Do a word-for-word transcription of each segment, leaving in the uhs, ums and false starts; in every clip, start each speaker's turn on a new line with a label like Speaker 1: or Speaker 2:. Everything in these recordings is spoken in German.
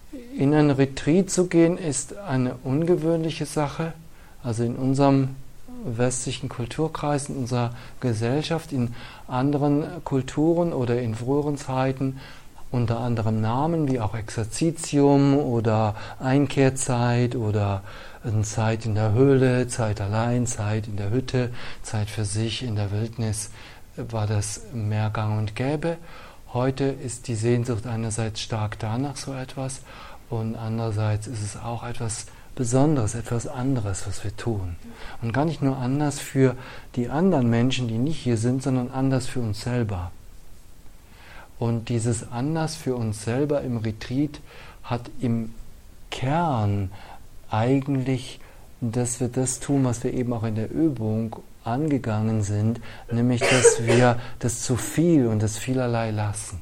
Speaker 1: In einen Retreat zu gehen ist eine ungewöhnliche Sache. Also in unserem westlichen Kulturkreis, in unserer Gesellschaft, in anderen Kulturen oder in früheren Zeiten unter anderem Namen wie auch Exerzitium oder Einkehrzeit oder eine Zeit in der Höhle, Zeit allein, Zeit in der Hütte, Zeit für sich in der Wildnis, war das mehr gang und gäbe. Heute ist die Sehnsucht einerseits stark danach so etwas und andererseits ist es auch etwas Besonderes, etwas anderes, was wir tun. Und gar nicht nur anders für die anderen Menschen, die nicht hier sind, sondern anders für uns selber. Und dieses anders für uns selber im Retreat hat im Kern eigentlich, dass wir das tun, was wir eben auch in der Übung angegangen sind, nämlich dass wir das zu viel und das Vielerlei lassen.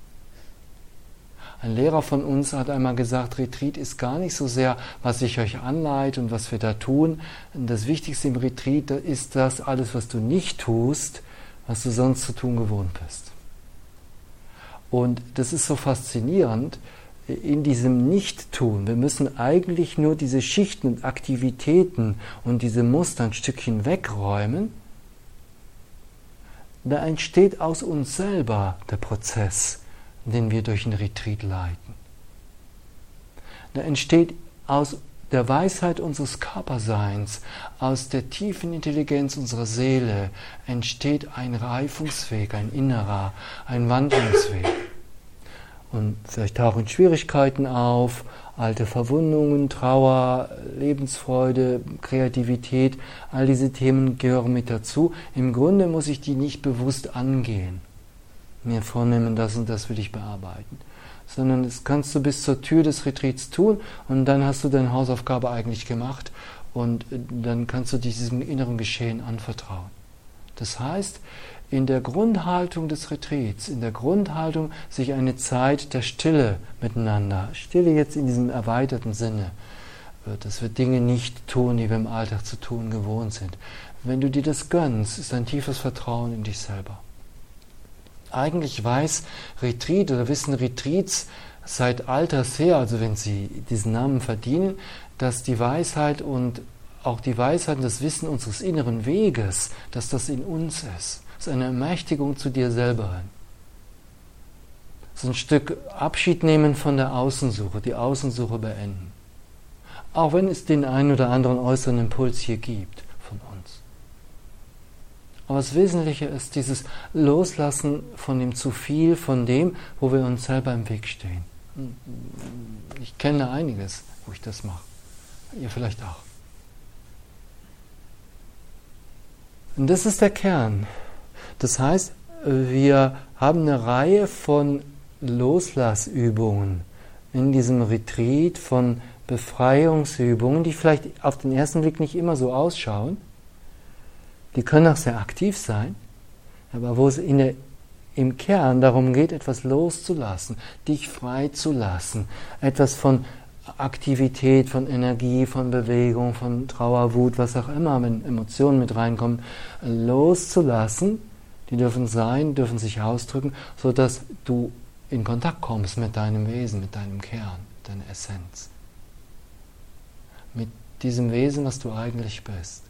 Speaker 1: Ein Lehrer von uns hat einmal gesagt, Retreat ist gar nicht so sehr, was ich euch anleite und was wir da tun. Das Wichtigste im Retreat ist das, alles, was du nicht tust, was du sonst zu tun gewohnt bist. Und das ist so faszinierend in diesem Nicht-Tun. Wir müssen eigentlich nur diese Schichten und Aktivitäten und diese Muster ein Stückchen wegräumen. Da entsteht aus uns selber der Prozess, den wir durch den Retreat leiten. Da entsteht aus der Weisheit unseres Körperseins, aus der tiefen Intelligenz unserer Seele, entsteht ein Reifungsweg, ein innerer, ein Wandlungsweg. Und vielleicht tauchen Schwierigkeiten auf, alte Verwundungen, Trauer, Lebensfreude, Kreativität, all diese Themen gehören mit dazu. Im Grunde muss ich die nicht bewusst angehen, mir vornehmen, das und das will ich bearbeiten, sondern das kannst du bis zur Tür des Retreats tun und dann hast du deine Hausaufgabe eigentlich gemacht und dann kannst du diesem inneren Geschehen anvertrauen. Das heißt, in der Grundhaltung des Retreats, in der Grundhaltung, sich eine Zeit der Stille miteinander, Stille jetzt in diesem erweiterten Sinne, dass wir Dinge nicht tun, die wir im Alltag zu tun gewohnt sind. Wenn du dir das gönnst, ist ein tiefes Vertrauen in dich selber. Eigentlich weiß Retreat oder wissen Retreats seit alters her, also wenn sie diesen Namen verdienen, dass die Weisheit und auch die Weisheit und das Wissen unseres inneren Weges, dass das in uns ist. Das ist eine Ermächtigung zu dir selber hin. So ein Stück Abschied nehmen von der Außensuche, die Außensuche beenden. Auch wenn es den einen oder anderen äußeren Impuls hier gibt von uns. Aber das Wesentliche ist dieses Loslassen von dem zu viel, von dem, wo wir uns selber im Weg stehen. Ich kenne einiges, wo ich das mache. Ihr vielleicht auch. Und das ist der Kern. Das heißt, wir haben eine Reihe von Loslassübungen in diesem Retreat, von Befreiungsübungen, die vielleicht auf den ersten Blick nicht immer so ausschauen. Die können auch sehr aktiv sein, aber wo es in der, im Kern darum geht, etwas loszulassen, dich frei zu lassen, etwas von Aktivität, von Energie, von Bewegung, von Trauer, Wut, was auch immer, wenn Emotionen mit reinkommen, loszulassen. Die dürfen sein, dürfen sich ausdrücken, sodass du in Kontakt kommst mit deinem Wesen, mit deinem Kern, deiner Essenz. Mit diesem Wesen, was du eigentlich bist.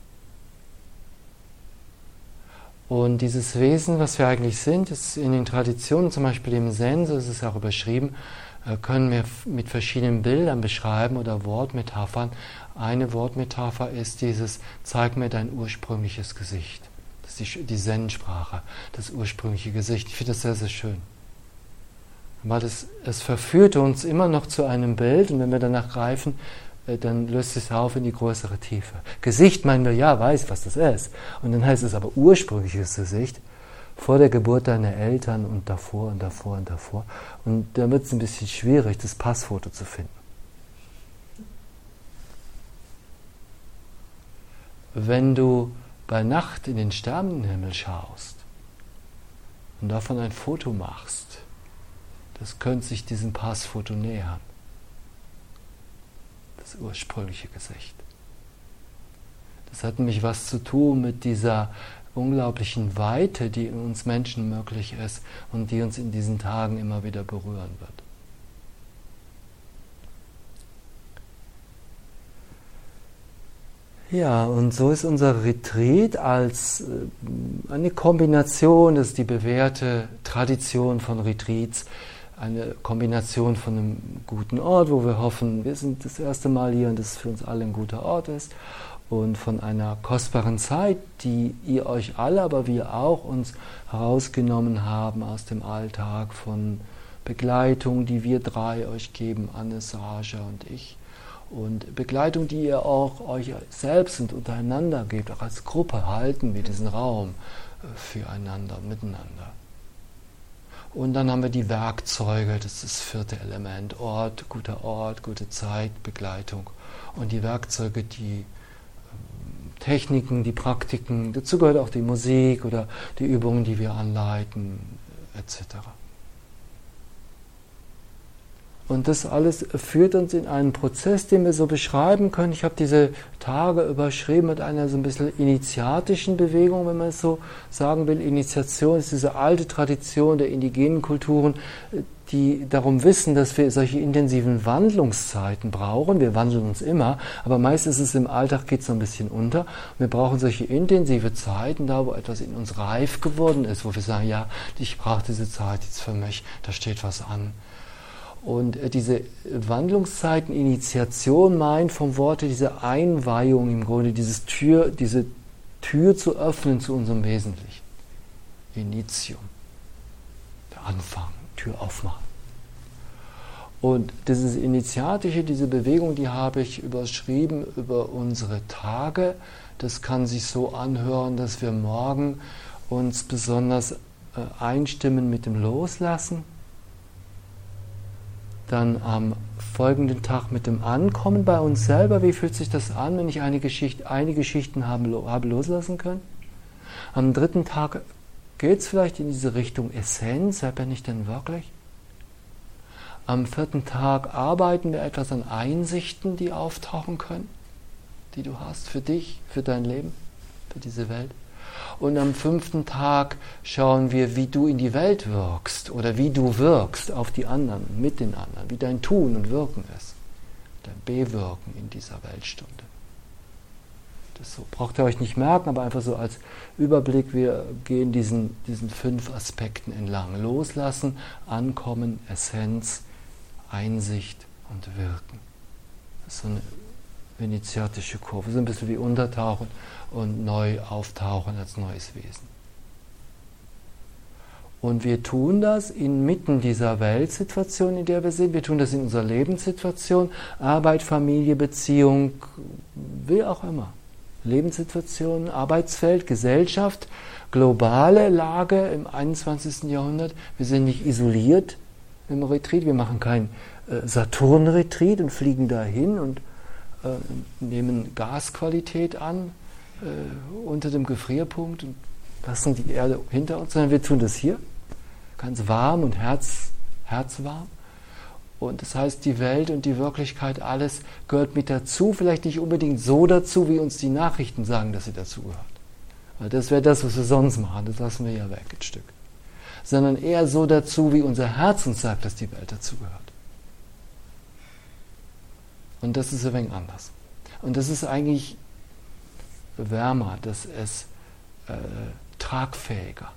Speaker 1: Und dieses Wesen, was wir eigentlich sind, ist in den Traditionen, zum Beispiel im Zen, so ist es auch überschrieben, können wir mit verschiedenen Bildern beschreiben oder Wortmetaphern. Eine Wortmetapher ist dieses, zeig mir dein ursprüngliches Gesicht. Das ist die, die Zen-Sprache, das ursprüngliche Gesicht. Ich finde das sehr, sehr schön. Weil es, es verführt uns immer noch zu einem Bild und wenn wir danach greifen, dann löst es auf in die größere Tiefe. Gesicht meinen wir, ja, weiß, was das ist. Und dann heißt es aber ursprüngliches Gesicht, vor der Geburt deiner Eltern und davor und davor und davor. Und da wird es ein bisschen schwierig, das Passfoto zu finden. Wenn du bei Nacht in den Sternenhimmel schaust und davon ein Foto machst, das könnte sich diesem Passfoto nähern. Das ursprüngliche Gesicht. Das hat nämlich was zu tun mit dieser unglaublichen Weite, die in uns Menschen möglich ist und die uns in diesen Tagen immer wieder berühren wird. Ja, und so ist unser Retreat als eine Kombination, das ist die bewährte Tradition von Retreats, eine Kombination von einem guten Ort, wo wir hoffen, wir sind das erste Mal hier und dass es für uns alle ein guter Ort ist, und von einer kostbaren Zeit, die ihr euch alle, aber wir auch, uns herausgenommen haben aus dem Alltag von Begleitung, die wir drei euch geben, Anne, Sascha und ich. Und Begleitung, die ihr auch euch selbst und untereinander gebt, auch als Gruppe halten wir diesen Raum füreinander, miteinander. Und dann haben wir die Werkzeuge, das ist das vierte Element, Ort, guter Ort, gute Zeit, Begleitung. Und die Werkzeuge, die Techniken, die Praktiken, dazu gehört auch die Musik oder die Übungen, die wir anleiten, et cetera. Und das alles führt uns in einen Prozess, den wir so beschreiben können. Ich habe diese Tage überschrieben mit einer so ein bisschen initiatischen Bewegung, wenn man es so sagen will. Initiation ist diese alte Tradition der indigenen Kulturen, die darum wissen, dass wir solche intensiven Wandlungszeiten brauchen. Wir wandeln uns immer, aber meistens ist es im Alltag, geht es so ein bisschen unter. Wir brauchen solche intensive Zeiten, da wo etwas in uns reif geworden ist, wo wir sagen, ja, ich brauche diese Zeit jetzt für mich, da steht was an. Und diese Wandlungszeiten, Initiation meint vom Worte diese Einweihung im Grunde, dieses Tür, diese Tür zu öffnen zu unserem Wesentlichen. Initium, der Anfang, Tür aufmachen. Und dieses Initiatische, diese Bewegung, die habe ich überschrieben über unsere Tage. Das kann sich so anhören, dass wir morgen uns besonders äh, einstimmen mit dem Loslassen. Dann am folgenden Tag mit dem Ankommen bei uns selber. Wie fühlt sich das an, wenn ich eine Geschichte, einige Geschichten habe, habe loslassen können? Am dritten Tag geht es vielleicht in diese Richtung Essenz. Wer bin ich denn wirklich? Am vierten Tag arbeiten wir etwas an Einsichten, die auftauchen können, die du hast für dich, für dein Leben, für diese Welt. Und am fünften Tag schauen wir, wie du in die Welt wirkst oder wie du wirkst auf die anderen, mit den anderen, wie dein Tun und Wirken ist, dein Bewirken in dieser Weltstunde. Das so braucht ihr euch nicht merken, aber einfach so als Überblick, wir gehen diesen, diesen fünf Aspekten entlang. Loslassen, Ankommen, Essenz, Einsicht und Wirken. Das ist so eine venezianische Kurve, so ein bisschen wie Untertauchen und neu auftauchen als neues Wesen. Und wir tun das inmitten dieser Weltsituation, in der wir sind. Wir tun das in unserer Lebenssituation, Arbeit, Familie, Beziehung, wie auch immer. Lebenssituation, Arbeitsfeld, Gesellschaft, globale Lage im einundzwanzigsten Jahrhundert. Wir sind nicht isoliert im Retreat, wir machen kein äh, Saturn-Retreat und fliegen dahin und äh, nehmen Gasqualität an äh, unter dem Gefrierpunkt und lassen die Erde hinter uns, sondern wir tun das hier, ganz warm und herz, herzwarm. Und das heißt, die Welt und die Wirklichkeit, alles gehört mit dazu, vielleicht nicht unbedingt so dazu, wie uns die Nachrichten sagen, dass sie dazugehört. Weil das wäre das, was wir sonst machen, das lassen wir ja weg, ein Stück. Sondern eher so dazu, wie unser Herz uns sagt, dass die Welt dazugehört. Und das ist ein wenig anders. Und das ist eigentlich wärmer, das ist äh, tragfähiger.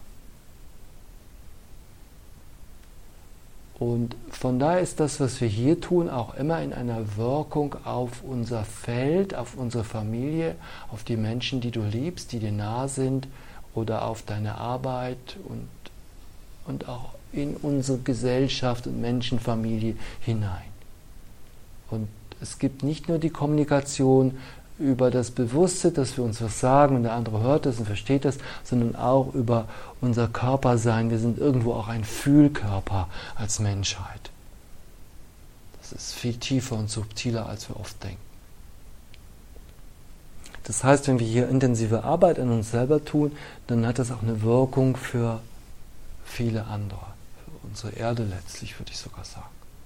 Speaker 1: Und von daher ist das, was wir hier tun, auch immer in einer Wirkung auf unser Feld, auf unsere Familie, auf die Menschen, die du liebst, die dir nah sind, oder auf deine Arbeit und, und auch in unsere Gesellschaft und Menschenfamilie hinein. Und es gibt nicht nur die Kommunikation über das Bewusste, dass wir uns was sagen und der andere hört das und versteht das, sondern auch über unser Körpersein. Wir sind irgendwo auch ein Fühlkörper als Menschheit. Das ist viel tiefer und subtiler, als wir oft denken. Das heißt, wenn wir hier intensive Arbeit an uns selber tun, dann hat das auch eine Wirkung für viele andere, für unsere Erde letztlich, würde ich sogar sagen.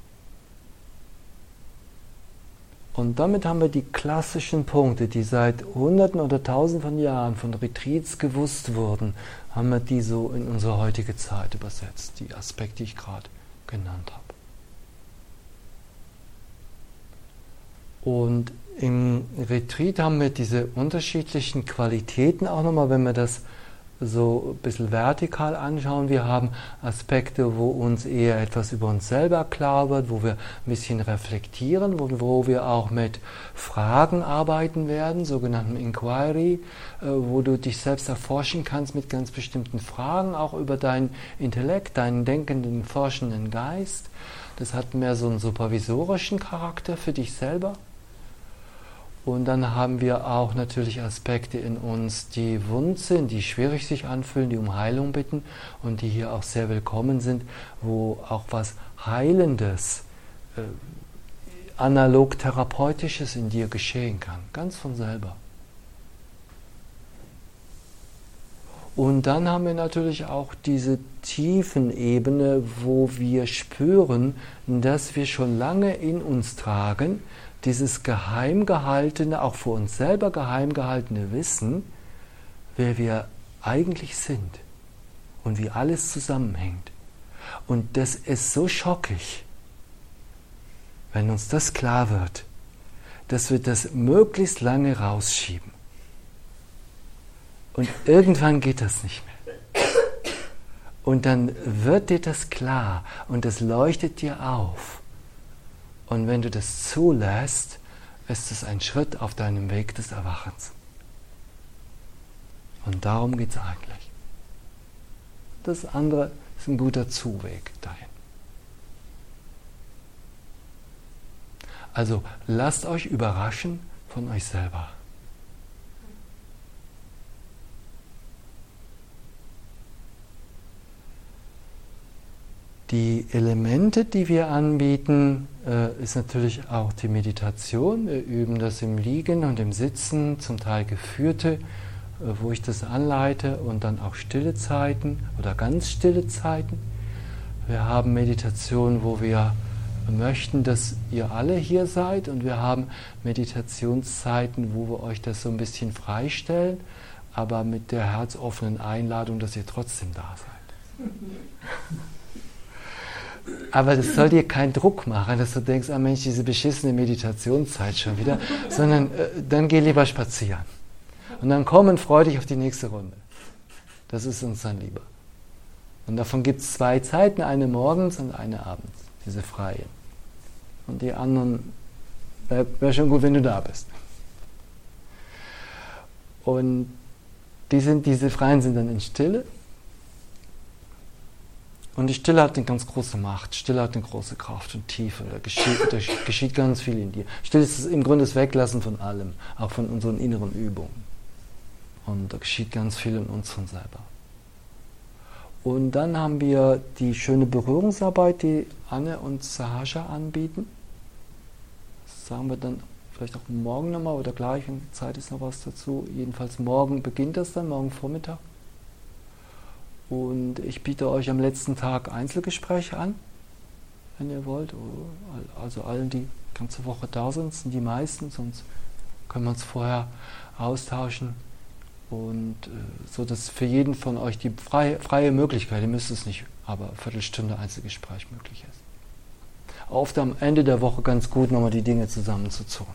Speaker 1: Und damit haben wir die klassischen Punkte, die seit Hunderten oder Tausenden von Jahren von Retreats gewusst wurden, haben wir die so in unsere heutige Zeit übersetzt, die Aspekte, die ich gerade genannt habe. Und Im Retreat haben wir diese unterschiedlichen Qualitäten auch nochmal, wenn wir das so ein bisschen vertikal anschauen. Wir haben Aspekte, wo uns eher etwas über uns selber klar wird, wo wir ein bisschen reflektieren, wo, wo wir auch mit Fragen arbeiten werden, sogenannten Inquiry, äh, wo du dich selbst erforschen kannst mit ganz bestimmten Fragen, auch über deinen Intellekt, deinen denkenden, forschenden Geist. Das hat mehr so einen supervisorischen Charakter für dich selber. Und dann haben wir auch natürlich Aspekte in uns, die wund sind, die schwierig sich anfühlen, die um Heilung bitten und die hier auch sehr willkommen sind, wo auch was Heilendes, äh, analog Therapeutisches in dir geschehen kann, ganz von selber. Und dann haben wir natürlich auch diese Tiefenebene, wo wir spüren, dass wir schon lange in uns tragen, dieses geheim gehaltene, auch für uns selber geheim gehaltene Wissen, wer wir eigentlich sind und wie alles zusammenhängt. Und das ist so schockig, wenn uns das klar wird, dass wir das möglichst lange rausschieben. Und irgendwann geht das nicht mehr. Und dann wird dir das klar und das leuchtet dir auf. Und wenn du das zulässt, ist es ein Schritt auf deinem Weg des Erwachens. Und darum geht es eigentlich. Das andere ist ein guter Zuweg dahin. Also lasst euch überraschen von euch selber. Die Elemente, die wir anbieten, äh, ist natürlich auch die Meditation. Wir üben das im Liegen und im Sitzen, zum Teil geführte, äh, wo ich das anleite, und dann auch stille Zeiten oder ganz stille Zeiten. Wir haben Meditationen, wo wir möchten, dass ihr alle hier seid, und wir haben Meditationszeiten, wo wir euch das so ein bisschen freistellen, aber mit der herzoffenen Einladung, dass ihr trotzdem da seid. Aber das soll dir keinen Druck machen, dass du denkst, ah Mensch, diese beschissene Meditationszeit schon wieder, sondern äh, dann geh lieber spazieren. Und dann komm und freu dich auf die nächste Runde. Das ist uns dann lieber. Und davon gibt es zwei Zeiten, eine morgens und eine abends, diese freien. Und die anderen, wäre wär schon gut, wenn du da bist. Und die sind, diese freien sind dann in Stille. Und die Stille hat eine ganz große Macht, Stille hat eine große Kraft und Tiefe, da geschieht, da geschieht ganz viel in dir. Stille ist im Grunde das Weglassen von allem, auch von unseren inneren Übungen. Und da geschieht ganz viel in uns von selber. Und dann haben wir die schöne Berührungsarbeit, die Anne und Sahasha anbieten. Das sagen wir dann vielleicht auch morgen nochmal oder gleich, wenn Zeit ist, noch was dazu. Jedenfalls morgen beginnt das dann, morgen Vormittag. Und ich biete euch am letzten Tag Einzelgespräche an, wenn ihr wollt. Also allen, die die ganze Woche da sind, sind die meisten, sonst können wir uns vorher austauschen. Und äh, so, dass für jeden von euch die freie, freie Möglichkeit, ihr müsst es nicht, aber eine Viertelstunde Einzelgespräch möglich ist. Oft am Ende der Woche ganz gut, nochmal die Dinge zusammenzuzurren.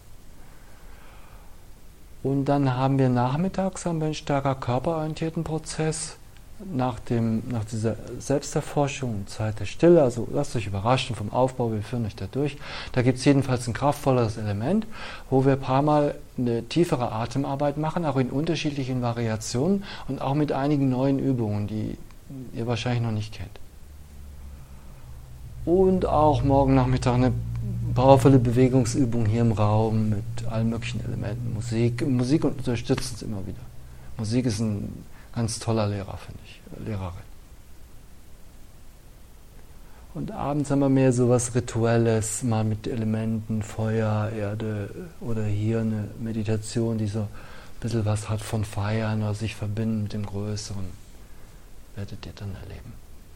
Speaker 1: Und dann haben wir nachmittags haben wir einen stärker körperorientierten Prozess, nach, dem, nach dieser Selbsterforschung und Zeit der Stille. Also lasst euch überraschen vom Aufbau, wir führen euch da durch. Da gibt es jedenfalls ein kraftvolleres Element, wo wir ein paar Mal eine tiefere Atemarbeit machen, auch in unterschiedlichen Variationen und auch mit einigen neuen Übungen, die ihr wahrscheinlich noch nicht kennt. Und auch morgen Nachmittag eine powervolle Bewegungsübung hier im Raum mit allen möglichen Elementen. Musik, Musik unterstützt uns immer wieder. Musik ist ein ganz toller Lehrer, finde ich, Lehrerin. Und abends haben wir mehr so was Rituelles, mal mit Elementen, Feuer, Erde oder hier eine Meditation, die so ein bisschen was hat von Feiern oder sich verbinden mit dem Größeren. Werdet ihr dann erleben.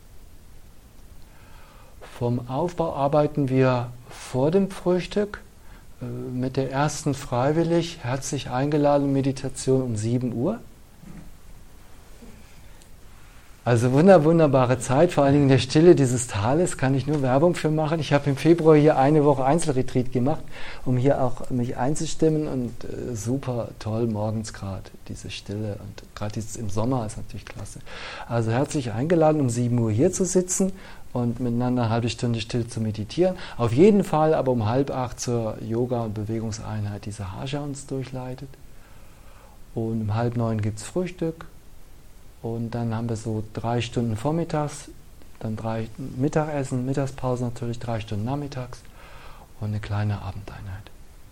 Speaker 1: Vom Aufbau arbeiten wir vor dem Frühstück äh, mit der ersten freiwillig herzlich eingeladenen Meditation um sieben Uhr. Also wunder, wunderbare Zeit, vor allen Dingen in der Stille dieses Tales, kann ich nur Werbung für machen. Ich habe im Februar hier eine Woche Einzelretreat gemacht, um hier auch mich einzustimmen und äh, super toll morgens gerade, diese Stille und gerade dieses im Sommer ist natürlich klasse. Also herzlich eingeladen, um sieben Uhr hier zu sitzen und miteinander eine halbe Stunde still zu meditieren. Auf jeden Fall aber um halb acht zur Yoga- und Bewegungseinheit, die Sahaja uns durchleitet. Und um halb neun gibt es Frühstück. Und dann haben wir so drei Stunden vormittags, dann drei Mittagessen, Mittagspause natürlich, drei Stunden nachmittags und eine kleine Abendeinheit.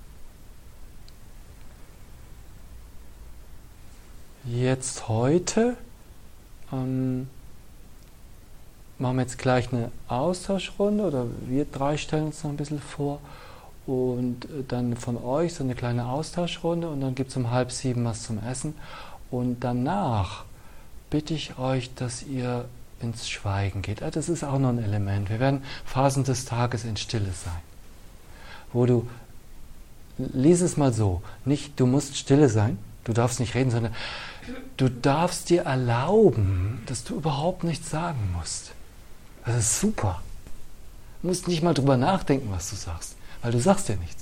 Speaker 1: Jetzt heute ähm, machen wir jetzt gleich eine Austauschrunde, oder wir drei stellen uns noch ein bisschen vor und dann von euch so eine kleine Austauschrunde und dann gibt es um halb sieben was zum Essen und danach bitte ich euch, dass ihr ins Schweigen geht. Das ist auch noch ein Element. Wir werden Phasen des Tages in Stille sein. Wo du, lies es mal so, nicht du musst stille sein, du darfst nicht reden, sondern du darfst dir erlauben, dass du überhaupt nichts sagen musst. Das ist super. Du musst nicht mal drüber nachdenken, was du sagst, weil du sagst ja nichts.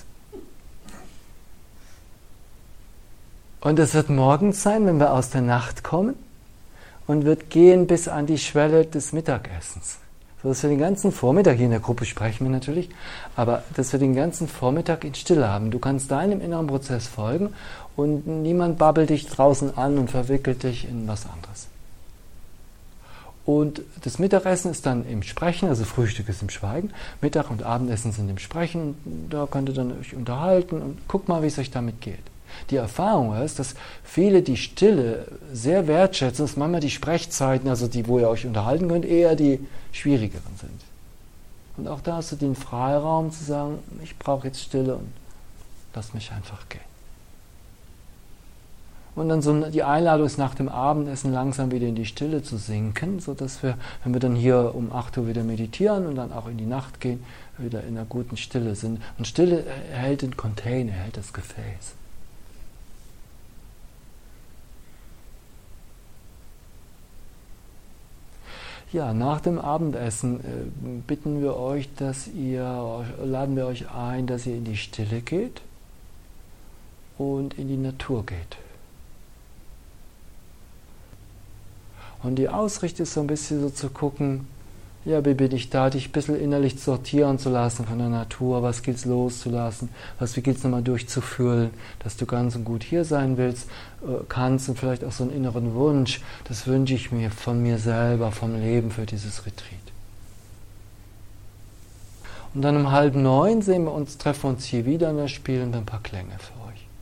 Speaker 1: Und es wird morgens sein, wenn wir aus der Nacht kommen, und wird gehen bis an die Schwelle des Mittagessens. So dass wir den ganzen Vormittag, hier in der Gruppe sprechen wir natürlich, aber dass wir den ganzen Vormittag in Stille haben. Du kannst deinem inneren Prozess folgen und niemand babbelt dich draußen an und verwickelt dich in was anderes. Und das Mittagessen ist dann im Sprechen, also Frühstück ist im Schweigen, Mittag- und Abendessen sind im Sprechen, da könnt ihr dann euch unterhalten und guckt mal, wie es euch damit geht. Die Erfahrung ist, dass viele die Stille sehr wertschätzen, dass manchmal die Sprechzeiten, also die, wo ihr euch unterhalten könnt, eher die schwierigeren sind. Und auch da hast du den Freiraum zu sagen, ich brauche jetzt Stille und lass mich einfach gehen. Und dann so die Einladung ist, nach dem Abendessen langsam wieder in die Stille zu sinken, sodass wir, wenn wir dann hier um acht Uhr wieder meditieren und dann auch in die Nacht gehen, wieder in einer guten Stille sind. Und Stille hält den Container, hält das Gefäß. Ja, nach dem Abendessen äh, bitten wir euch, dass ihr, laden wir euch ein, dass ihr in die Stille geht und in die Natur geht. Und die Ausrichtung ist so ein bisschen so zu gucken, ja, wie bin ich da, dich ein bisschen innerlich sortieren zu lassen von der Natur, was gilt es loszulassen, was wie gilt es nochmal durchzufühlen, dass du ganz und gut hier sein willst, äh, kannst und vielleicht auch so einen inneren Wunsch, das wünsche ich mir von mir selber, vom Leben für dieses Retreat. Und dann um halb neun sehen wir uns, treffen wir uns hier wieder und wir spielen ein paar Klänge für euch.